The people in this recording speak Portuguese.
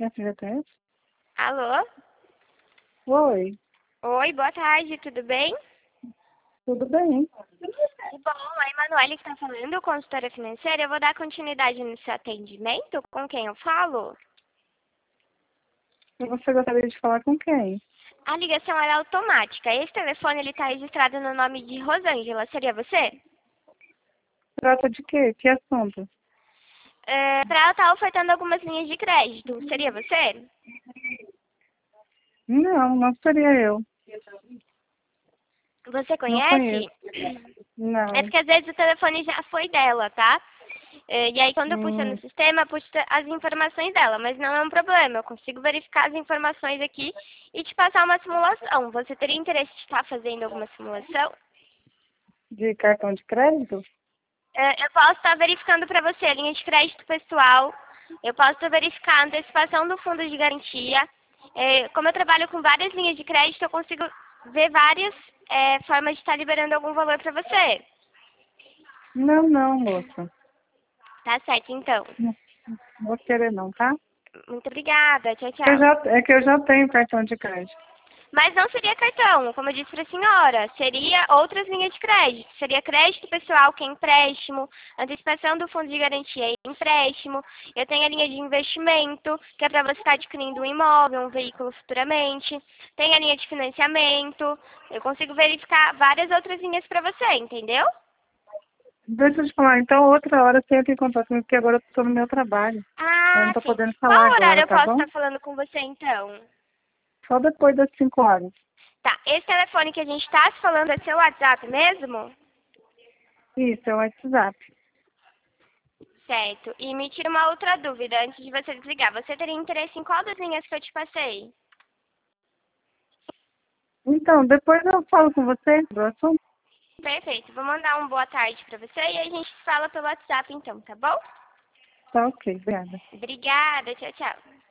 FGTS? Alô? Oi, Oi, boa tarde, tudo bem? tudo bem? Que bom, a Emanuele que está falando, consultora financeira. Eu vou dar continuidade no seu atendimento. Com quem eu falo? E você gostaria de falar com quem? A ligação era automática. Esse telefone ele está registrado no nome de Rosângela. Seria você? Trata de quê? Que assunto? Para ela estar ofertando algumas linhas de crédito. Seria você? Não, não seria eu. Você Não conhece? conheço. É Não. porque às vezes o telefone já foi dela, tá? E aí quando eu puxo no Hum, sistema, puxo as informações dela, mas não é um problema. Eu consigo verificar as informações aqui e te passar uma simulação. Você teria interesse de estar fazendo alguma simulação? de cartão de crédito? Eu posso estar verificando para você a linha de crédito pessoal. Eu posso verificar a antecipação do fundo de garantia. Como eu trabalho com várias linhas de crédito, eu consigo ver várias formas de estar liberando algum valor para você. Não, não, moça. Tá certo, então. Não vou querer não, tá? Muito obrigada. Tchau, Eu tchau. já, é que eu já tenho cartão de crédito. Mas não seria cartão, como eu disse para a senhora. Seria outras linhas de crédito. Seria crédito pessoal, que é empréstimo, antecipação do fundo de garantia é empréstimo. Eu tenho a linha de investimento, que é para você estar adquirindo um imóvel, um veículo futuramente. Tem a linha de financiamento. Eu consigo verificar várias outras linhas para você, entendeu? Deixa eu te falar, então outra hora você entra em contato comigo, porque agora eu estou no meu trabalho. Eu não Ah, estou sim. podendo falar Qual horário agora, eu tá posso bom? estar falando com você, então? Só depois das 5 horas. Tá, esse telefone que a gente está se falando é seu WhatsApp mesmo? Isso, é o WhatsApp. Certo. E me tira uma outra dúvida antes de você desligar. Você teria interesse em qual das linhas que eu te passei? Então, depois eu falo com você do assunto. Perfeito. Vou mandar uma boa tarde pra você e a gente se fala pelo WhatsApp então, tá bom? Tá ok, obrigada. Obrigada. Tchau, tchau.